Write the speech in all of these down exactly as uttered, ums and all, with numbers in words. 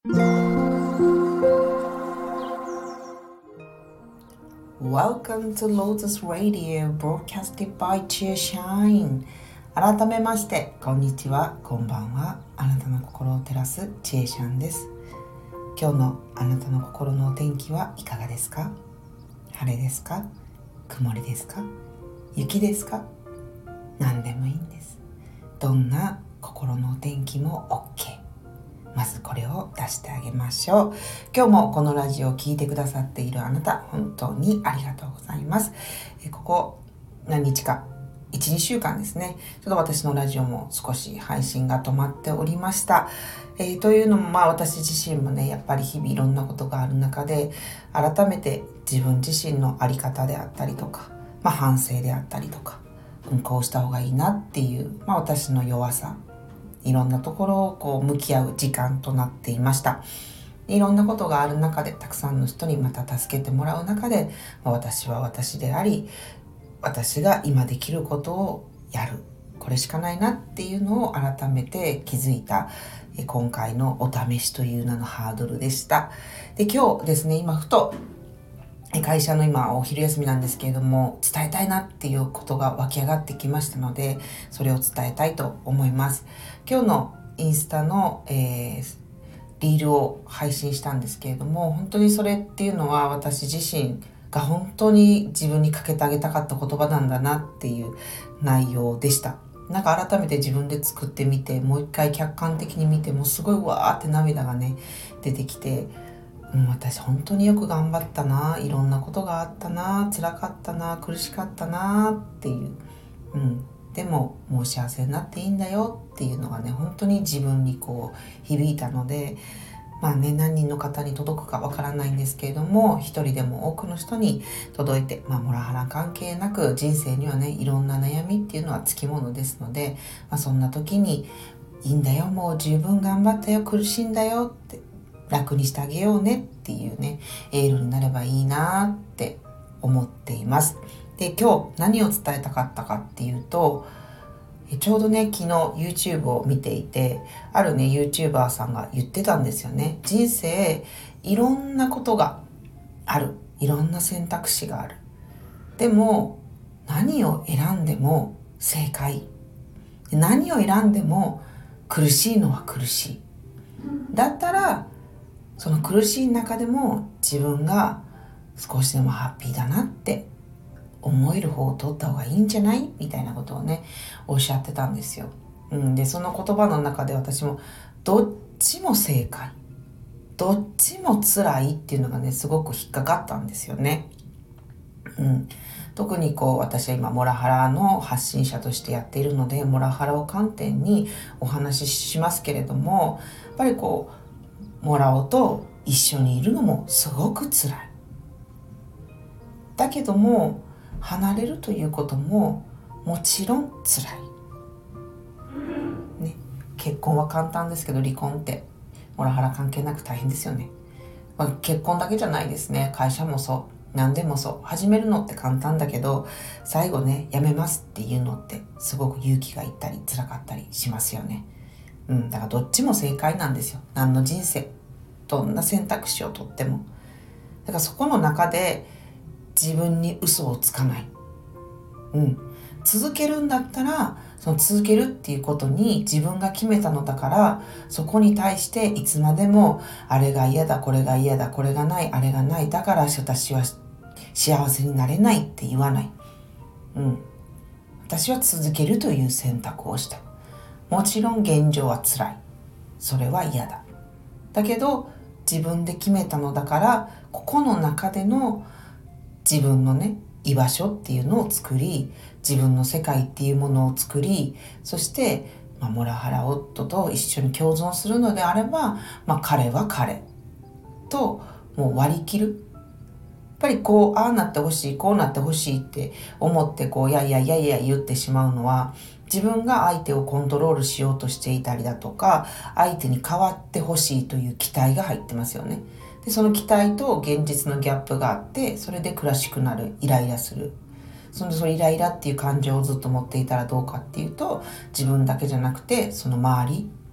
Welcome to Lotus Radio broadcasted by Cheershine。 改めましてこんにちは、こんばんは。あなたの心を照らすチェーシャンです。今日のあなたの心のお天気はいかがですか？晴れですか？曇りですか？雪ですか？何でもいいんです。どんな心のお天気も OK。まずこれを出してあげましょう。今日もこのラジオを聞いてくださっているあなた、本当にありがとうございます。えここ何日か、いち、にしゅうかんですね、ちょっと私のラジオも少し配信が止まっておりました。えー、というのもまあ私自身もね、やっぱり日々いろんなことがある中で、改めて自分自身の在り方であったりとか、まあ反省であったりとか、うん、こうした方がいいなっていう、まあ私の弱さ、いろんなところをこう向き合う時間となっていました。いろんなことがある中で、たくさんの人にまた助けてもらう中で、私は私であり、私が今できることをやる、これしかないなっていうのを改めて気づいた今回のお試しという名のハードルでした。で、今日ですね、今ふと会社の今お昼休みなんですけれども、伝えたいなっていうことが湧き上がってきましたので、それを伝えたいと思います。今日のインスタの、えー、リールを配信したんですけれども、本当にそれっていうのは私自身が本当に自分にかけてあげたかった言葉なんだなっていう内容でした。なんか改めて自分で作ってみて、もう一回客観的に見てもすごいわーって涙がね出てきて、うん、私本当によく頑張ったな、いろんなことがあったな、辛かったな、苦しかったなっていう、うん、でももう幸せになっていいんだよっていうのがね、本当に自分にこう響いたので、まあね、何人の方に届くかわからないんですけれども、一人でも多くの人に届いて、まあモラハラ関係なく、人生にはねいろんな悩みっていうのはつきものですので、まあ、そんな時にいいんだよ、もう十分頑張ったよ、苦しいんだよって、楽にしてあげようねっていうね、エールになればいいなって思っています。で、今日何を伝えたかったかっていうと、ちょうどね、昨日 YouTube を見ていて、あるね YouTuber さんが言ってたんですよね。人生いろんなことがある、いろんな選択肢がある。でも何を選んでも正解。何を選んでも苦しいのは苦しい。だったらその苦しい中でも自分が少しでもハッピーだなって思える方を取った方がいいんじゃないみたいなことをねおっしゃってたんですよ。うん、でその言葉の中で私もどっちも正解、どっちも辛いっていうのがねすごく引っかかったんですよね。うん、特にこう私は今モラハラの発信者としてやっているので、モラハラを観点にお話ししますけれども、やっぱりこうモラオと一緒にいるのもすごく辛い。だけども離れるということももちろん辛い、ね、結婚は簡単ですけど離婚ってモラハラ関係なく大変ですよね。まあ、結婚だけじゃないですね。会社もそう何でもそう、始めるのって簡単だけど最後ねやめますっていうのってすごく勇気がいったり辛かったりしますよね。うん、だからどっちも正解なんですよ。何の人生、どんな選択肢をとっても。だからそこの中で自分に嘘をつかない。うん、続けるんだったらその続けるっていうことに自分が決めたのだから、そこに対していつまでもあれが嫌だ、これが嫌だ、これがない、あれがない、だから私は幸せになれないって言わない。うん、私は続けるという選択をした。もちろん現状は辛い、それは嫌だ。だけど自分で決めたのだから、ここの中での自分のね居場所っていうのを作り、自分の世界っていうものを作り、そして、まあ、モラハラ夫と一緒に共存するのであれば、まあ、彼は彼ともう割り切る。やっぱりこうああなってほしい、こうなってほしいって思ってこういやいやいやいや言ってしまうのは、自分が相手をコントロールしようとしていたりだとか、相手に変わってほしいという期待が入ってますよね。でその期待と現実のギャップがあって、それで苦しくなる、イライラする。そのそのイライラっていう感情をずっと持っていたらどうかっていうと、自分だけじゃなくてその周り、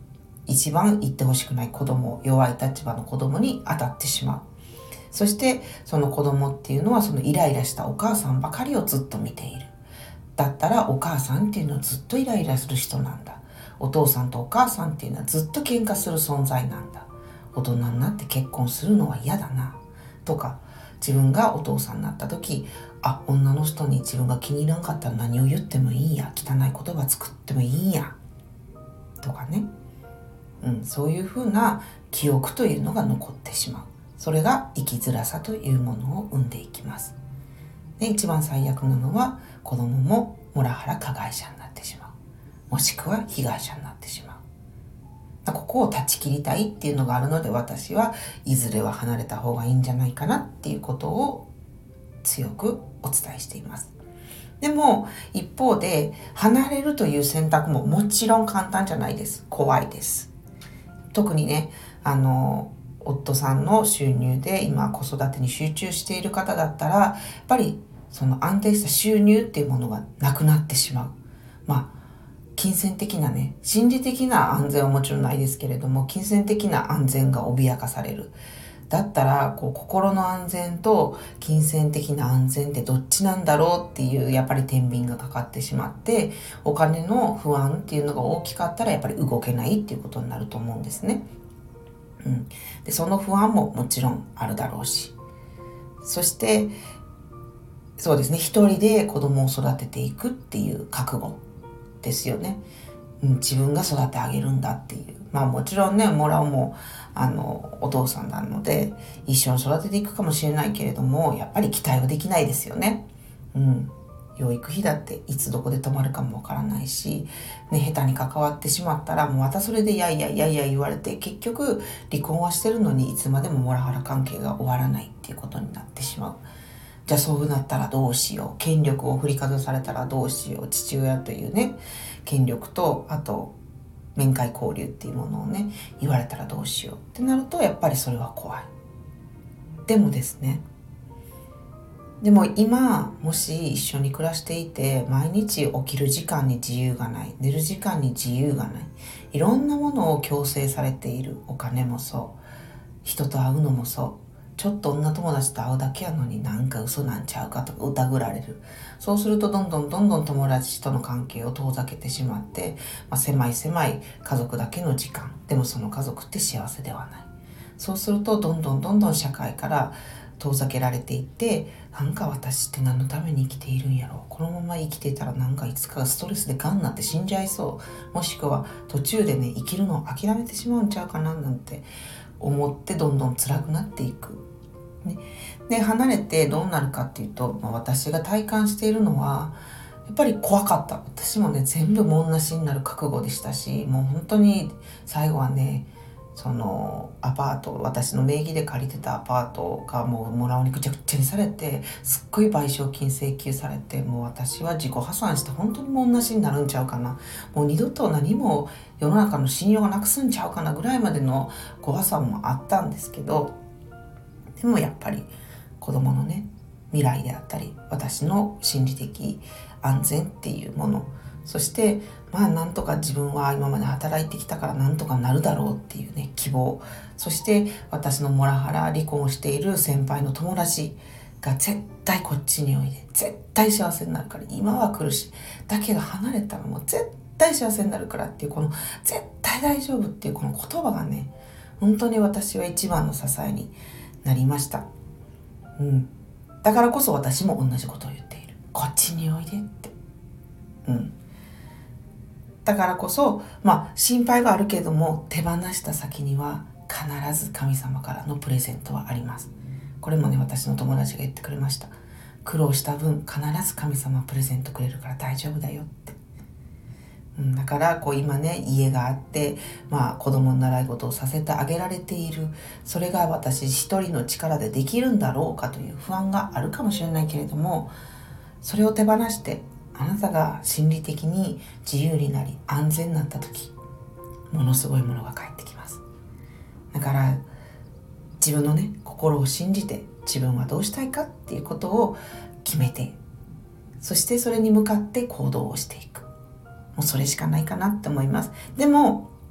一番言ってほしくない子供、弱い立場の子供に当たってしまう。そしてその子供っていうのはそのイライラしたお母さんばかりをずっと見ている。だったらお母さんっていうのはずっとイライラする人なんだ。お父さんとお母さんっていうのはずっと喧嘩する存在なんだ。大人になって結婚するのは嫌だな。とか、自分がお父さんになった時、あ、女の人に自分が気に入らんかったら何を言ってもいいんや。汚い言葉作ってもいいんや。とかね。うん、そういうふうな記憶というのが残ってしまう。それが生きづらさというものを生んでいきます。で、一番最悪なのは子供もモラハラ加害者になってしまう。もしくは被害者になってしまう。ここを断ち切りたいっていうのがあるので、私はいずれは離れた方がいいんじゃないかなっていうことを強くお伝えしています。でも一方で離れるという選択ももちろん簡単じゃないです。怖いです。特にね、あの夫さんの収入で今子育てに集中している方だったら、やっぱりその安定した収入っていうものがなくなってしまう。まあ金銭的なね、心理的な安全はもちろんないですけれども、金銭的な安全が脅かされる。だったらこう心の安全と金銭的な安全ってどっちなんだろうっていうやっぱり天秤がかかってしまって、お金の不安っていうのが大きかったらやっぱり動けないっていうことになると思うんですね。うん、でその不安ももちろんあるだろうし、そしてそうですね、一人で子供を育てていくっていう覚悟ですよね。うん、自分が育て上げるんだっていう。まあもちろんね、もらうもあのお父さんなので一緒に育てていくかもしれないけれども、やっぱり期待はできないですよね。うん、養育費だっていつどこで止まるかもわからないし、ね、下手に関わってしまったらもうまたそれでいやいやいやいや言われて、結局離婚はしてるのにいつまでもモラハラ関係が終わらないっていうことになってしまう。じゃあそうなったらどうしよう、権力を振りかざされたらどうしよう、父親というね権力と、あと面会交流っていうものをね言われたらどうしようってなると、やっぱりそれは怖い。でもですね、でも今もし一緒に暮らしていて、毎日起きる時間に自由がない、寝る時間に自由がない、いろんなものを強制されている。お金もそう、人と会うのもそう、ちょっと女友達と会うだけやのになんか嘘なんちゃうかとか疑られる。そうするとどんどんどんどん友達との関係を遠ざけてしまって、まあ、狭い狭い家族だけの時間、でもその家族って幸せではない。そうするとどんどんどんどん社会から遠ざけられていって、なんか私って何のために生きているんやろう、このまま生きていたらなんかいつかストレスでガンになって死んじゃいそう、もしくは途中でね生きるのを諦めてしまうんちゃうかななんて思って、どんどん辛くなっていく。ね、で離れてどうなるかっていうと、まあ、私が体感しているのはやっぱり怖かった。私もね全部もんなしになる覚悟でしたし、もう本当に最後はね、そのアパート、私の名義で借りてたアパートがもうもらうにぐちゃぐちゃにされて、すっごい賠償金請求されて、もう私は自己破産して本当にもんなしになるんちゃうかな、もう二度と何も世の中の信用がなくすんちゃうかなぐらいまでの怖さもあったんですけど、でもやっぱり子供のね未来であったり、私の心理的安全っていうもの、そしてまあなんとか自分は今まで働いてきたからなんとかなるだろうっていうね希望、そして私のモラハラ離婚をしている先輩の友達が絶対こっちにおいで絶対幸せになるから、今は苦しいだけど離れたらもう絶対幸せになるからっていう、この絶対大丈夫っていうこの言葉がね、本当に私は一番の支えになりました。うん。だからこそ私も同じことを言っている。こっちにおいでって。うん。だからこそ、まあ心配はあるけども、手放した先には必ず神様からのプレゼントはあります。これもね、私の友達が言ってくれました。苦労した分、必ず神様はプレゼントくれるから大丈夫だよって。うん、だからこう今ね家があって、まあ、子供の習い事をさせてあげられている、それが私一人の力でできるんだろうかという不安があるかもしれないけれども、それを手放してあなたが心理的に自由になり安全になった時、ものすごいものが返ってきます。だから自分のね心を信じて、自分はどうしたいかっていうことを決めて、そしてそれに向かって行動をしていく、もうそれしかないかなって思います。でも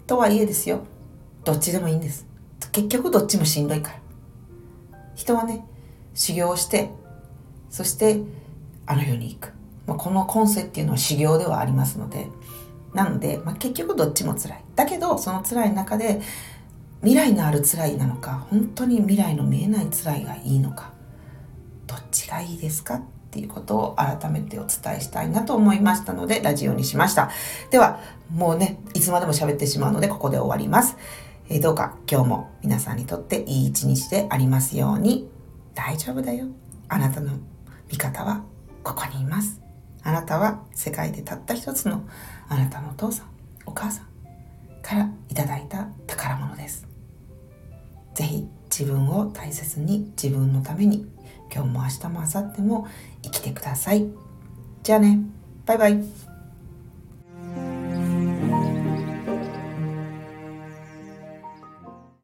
とはいえですよ、どっちでもいいんです。結局どっちもしんどいから。人はね、修行をしてそしてあの世に行く、まあ、この今世っていうのは修行ではありますので、なので、まあ、結局どっちも辛い。だけどその辛い中で未来のある辛いなのか、本当に未来の見えない辛いがいいのか、どっちがいいですかっていうことを改めてお伝えしたいなと思いましたのでラジオにしました。ではもうね、いつまでも喋ってしまうのでここで終わります。えー、どうか今日も皆さんにとっていい一日でありますように。大丈夫だよ、あなたの味方はここにいます。あなたは世界でたった一つのあなたのお父さんお母さんからいただいた宝物です。ぜひ自分を大切に、自分のために今日も明日も明後日も生きてください。じゃあね、バイバイ。